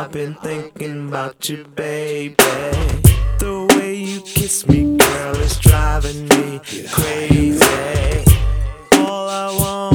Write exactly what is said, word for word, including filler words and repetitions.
I've been thinking about you, baby. The way you kiss me, girl, is driving me crazy. All I want